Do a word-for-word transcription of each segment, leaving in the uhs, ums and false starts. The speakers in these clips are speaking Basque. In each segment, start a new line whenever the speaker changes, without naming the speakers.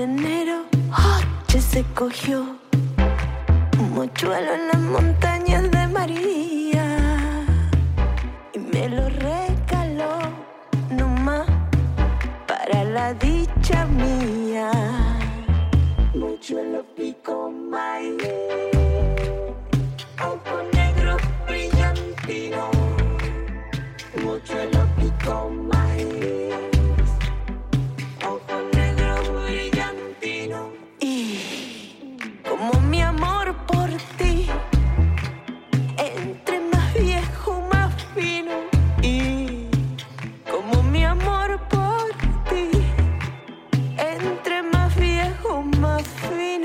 enero, oh, se cogió un mochuelo en las montañas de María y me lo regaló nomás para la dicha mía. Mochuelo pico maíz, ojo negro brillantino. Mochuelo pico maíz, ojo negro brillantino. Y como mi amor por ti, entre más viejo más fino. Y como mi amor por ti, entre más viejo más fino.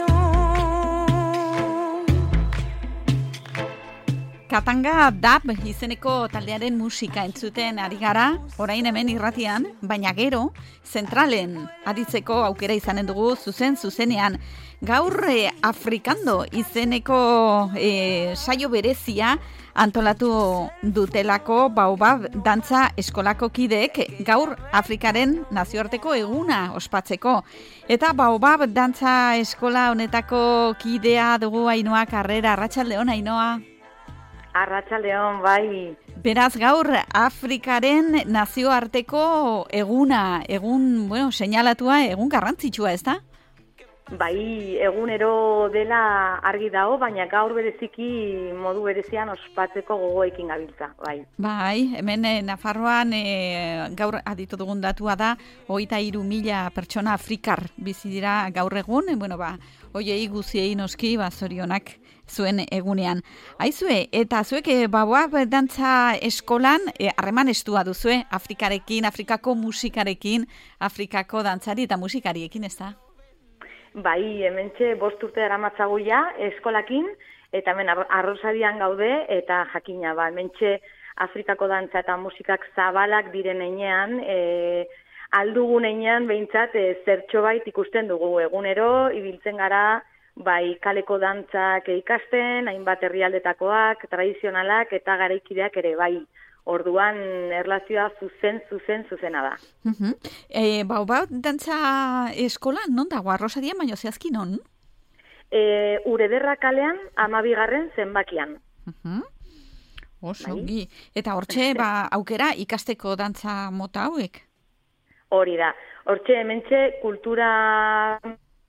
Katanga Dab izeneko taldearen musika entzuten ari gara, orain hemen irratian, baina gero, zentralen aditzeko aukera izanen dugu zuzen zuzenean. Gaur eh, Afrikando izeneko eh, saio berezia antolatu dutelako Baobab dantza eskolako kideek gaur Afrikaren nazioarteko eguna ospatzeko. Eta Baobab dantza eskola honetako kidea dugu Ainhoa Carrera. Arratsaldeon, Ainhoa.
Arratsaldeon, bai.
Beraz, gaur Afrikaren nazioarteko eguna, egun, bueno, seinalatua, egun garrantzitsua, ez da?
Bai, egunero dela argi dago, baina gaur bereziki modu berezian ospatzeko gogoekin gabiltza, bai.
Bai, hemen eh, Nafarroan eh, gaur aditu dugun datua da, hogeita hiru mila pertsona afrikar bizi dira gaur egun, eh, bueno, ba, hoiei guziei noski, ba, zorionak zuen egunean. Aizue, eta zuek eh, Baobab dantza eskolan harreman eh, estua duzue, Afrikarekin, Afrikako musikarekin, Afrikako dantzari eta musikariekin, ez da?
Bai, hementxe bost urte daramatzagu ja eskolakin, eta hemen arrosarian gaude, eta jakina, ba, hementxe Afrikako dantza eta musikak zabalak diren einean, e, aldugun einean behintzat e, zertxo bait ikusten dugu egunero, ibiltzen gara, bai kaleko dantzak ikasten, hainbat herrialdetakoak, tradizionalak eta garaikideak ere, bai. Orduan erlazioa zuzen, zuzen, zuzena da.
Uh-huh. E, Baobab dantza eskola non dago? Arrosarian, baino zehazki non?
E, Urederra kalean, amabigarren zenbakian.
Uh-huh. Oso, bai. Eta hortxe, ba, aukera ikasteko dantza mota hauek?
Hori da. Hortxe, hementxe, kultura...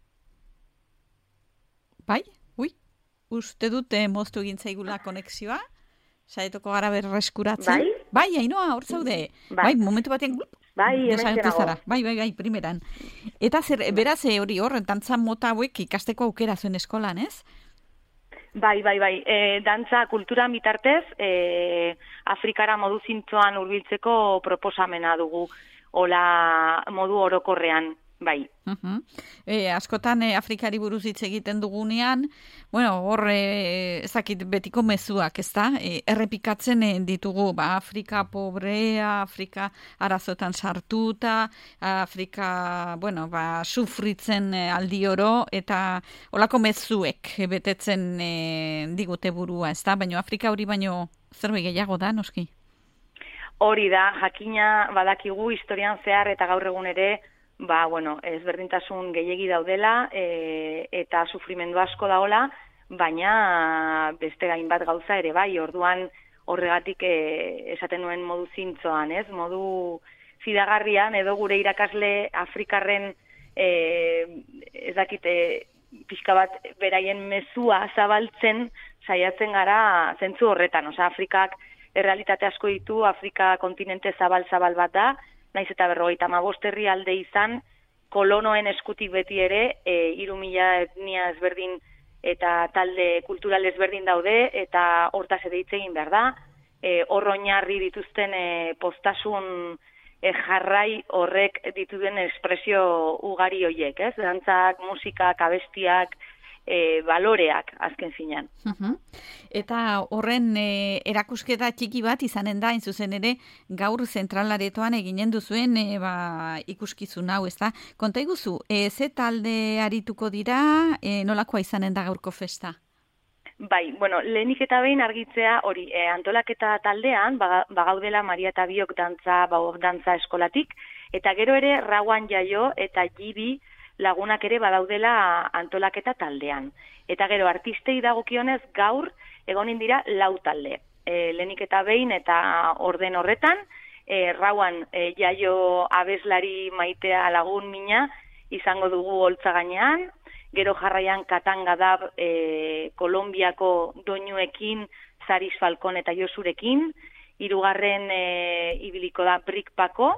Bai? Ui, uste dute moztu egin zaigula konexioa? Saetoko gara berreskuratzen.
Bai?
Bai, Ainhoa, hor zaude. Bai, bai momentu batean
bai,
desagertu zara. Bai, bai, bai, primeran. Eta zer, beraz hori hor, dantza mota hauek ikasteko aukera zuen eskolan, ez?
Bai, bai, bai. E, dantza kultura bitartez, e, Afrikara modu zintzoan hurbiltzeko proposamena dugu, hola modu orokorrean. Bai.
Uh-huh. E, askotan e, Afrikari buruz hitz egiten dugunean, bueno, hor e, ezakit betiko mezuak, ezta? E, errepikatzen e, ditugu, ba, Afrika pobrea, Afrika arazotan sartuta, Afrika, bueno, ba, sufritzen e, aldi oro, eta holako mezuek betetzen e, digute burua, ezta? Baina Afrika hori baino zerbait gehiago da, noski?
Hori da, jakina badakigu historian zehar eta gaur egun ere, ba, bueno, ezberdintasun gehiegi daudela e, eta sufrimendu asko daola, baina beste gainbat gauza ere bai, orduan horregatik e, esaten nuen modu zintzoan, ez? Modu fidagarrian edo gure irakasle Afrikarren e, ez dakite pixka bat beraien mezua zabaltzen saiatzen gara zentzu horretan, osea Afrikak errealitate asko ditu, Afrika kontinente zabal-zabal bat da, naiz eta berrogeita hamabost herrialde izan, kolonoen eskutik beti ere, e, hiru mila etnia ezberdin eta talde kultural ezberdin daude, eta hortaz ere hitz egin behar da, e, hor oinarri dituzten e, postasun e, jarrai horrek dituden espresio ugari hoiek, ez? Dantzak, musikak, abestiak, E, baloreak azken finean.
Uh-huh. Eta horren e, erakusketa txiki bat izanen da, zuzen ere, gaur zentralaretoan eginen duzuen e, ba, ikuskizun hau, ez da? Konta iguzu, e, ze talde arituko dira, e, nolakoa izanen da gaurko festa?
Bai, bueno, lehenik eta behin argitzea hori, e, antolaketa taldean, bagaudela Maria eta Biok dantza, Baobab dantza eskolatik, eta gero ere Rawan Jaio eta Jibi lagunak ere badaudela antolaketa taldean. Eta gero, artistei dagokionez gaur egonin dira lau talde. E, lehenik eta behin eta orden horretan, e, rauan e, jaio abeslari Maitea Lagun mina izango dugu holtza gainean, gero jarraian Katangadab e, Kolonbiako doinuekin, Zaris Falcon eta Josurekin, hirugarren e, ibiliko da Brikpako,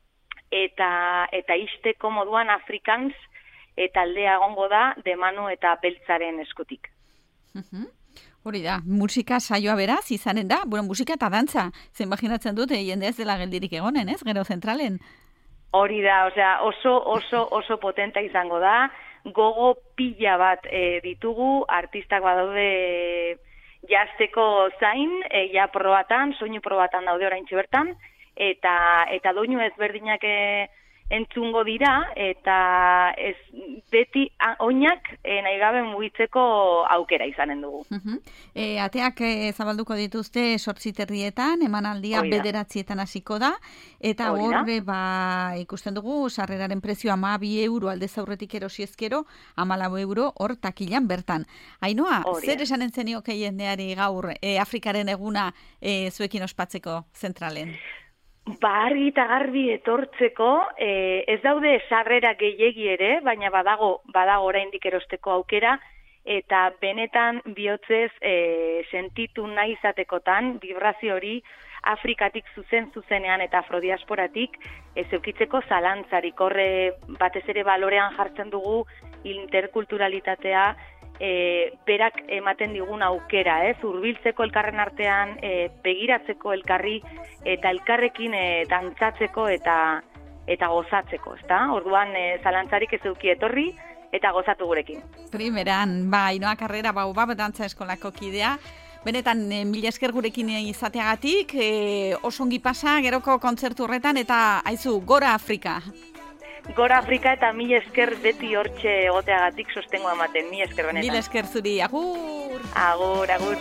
eta eta isteko moduan Afrikans eta aldea egongo da Demanu eta Beltzaren eskutik.
Uh-huh. Hori da, musika saioa beraz izanen da, bueno, musika eta dantza, ze imaginatzen dut, jende ez dela geldirik egonen, ez, gero zentralen?
Hori da, osea, oso, oso, oso potenta izango da, gogo pila bat e, ditugu, artistak badaude jazteko zain, e, ja probatan, soinu probatan daude oraintxe bertan, eta eta doinu ezberdinak e, entzungo dira, eta ez beti oinak e, nahi gabe mugitzeko aukera izanen dugu.
Uh-huh. E, ateak e, zabalduko dituzte sortzi terrietan, emanaldia bederatzietan hasiko da, eta hor ba, ikusten dugu sarreraren prezioa ama bi euro aldez aurretik erosi ezkero, amalau euro hor takilan bertan. Ainhoa, zer esanen zenioke jendeari gaur e, Afrikaren eguna e, zuekin ospatzeko zentralen?
Ba, argi eta garbi etortzeko, eh, ez daude sarrera gehiegi ere, baina badago, badago oraindik erosteko aukera, eta benetan bihotzez eh, sentitu nahi izatekotan, vibrazio hori Afrikatik zuzen zuzenean eta afrodiasporatik ez eukitzeko zalantzarik. Horre batez ere balorean jartzen dugu interkulturalitatea, E, berak ematen digun aukera, ez, hurbiltzeko elkarren artean, e, begiratzeko elkarri, eta elkarrekin e, dantzatzeko eta eta gozatzeko, ezta? Orduan, e, zalantzarik ez euki etorri, eta gozatu gurekin.
Primeran, ba, Ainhoa Carrera, bau, ba, dantza eskolako kidea, benetan, e, mila esker gurekin izateagatik, e, oso ongi pasa, geroko kontzertu horretan, eta aizu, gora Afrika!
Gora Afrika eta mila esker beti hortxe egoteagatik sostengoa ematen, mila esker benetan.
Mila esker zuri, agur!
Agur, agur!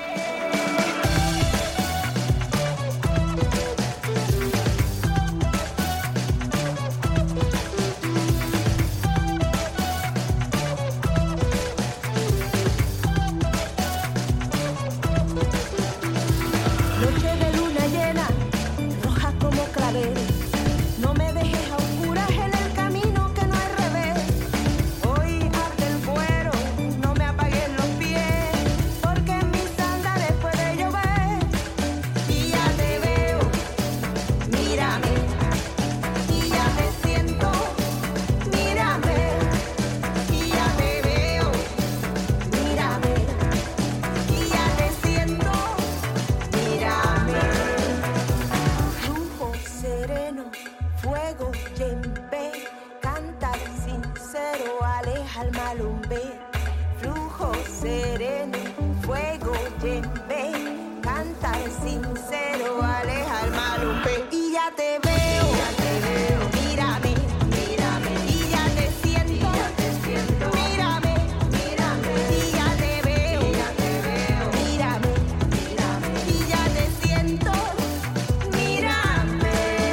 Noche de luna llena, roja como clavel. No me dejes a oscuras en el camino que no hay revés. Hoy arde el cuero, no me apaguen los pies, porque en mis sandales puede llover. Y ya te veo, mírame, y ya te siento, mírame, y ya te veo, mírame, y ya te siento, mírame. Flujo sereno, fuego, yembe, cantar sincero, aleja el malumbe. Flujo sereno, fuego, yembe, cantar sincero, aleja el malumbe. Y ya te veo, mírame, mírame, y ya te siento, mírame, mírame, y ya te veo, mírame, mírame, y ya te siento, mírame.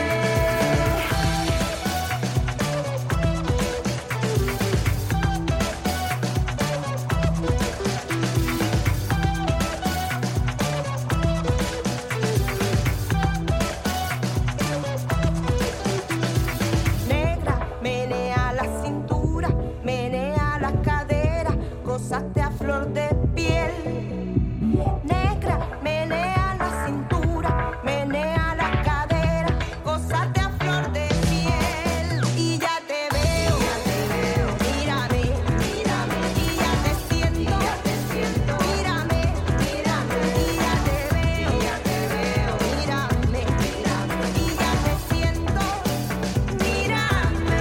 Negra, menea la cintura, menea las caderas, gozaste a flor de piel. Negra, menea la cintura, menea las caderas, gozaste a flor de piel. Y ya te veo, mírame, mírame, y ya te siento, mírame, mírame, y ya te veo, mírame, mírame, y ya te siento, mírame.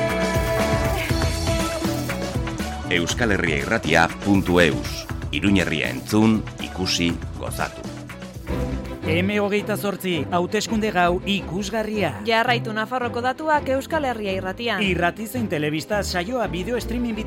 euskal herria irratia puntu eus. Iruñerria entzun, ikusi, gozatu.
eme hogeita zortzi, hauteskunde gau ikusgarria.
Jarraitu Nafarroko datuak Euskal Herria irratian.
Irrati zein telebista saioa bideo streaming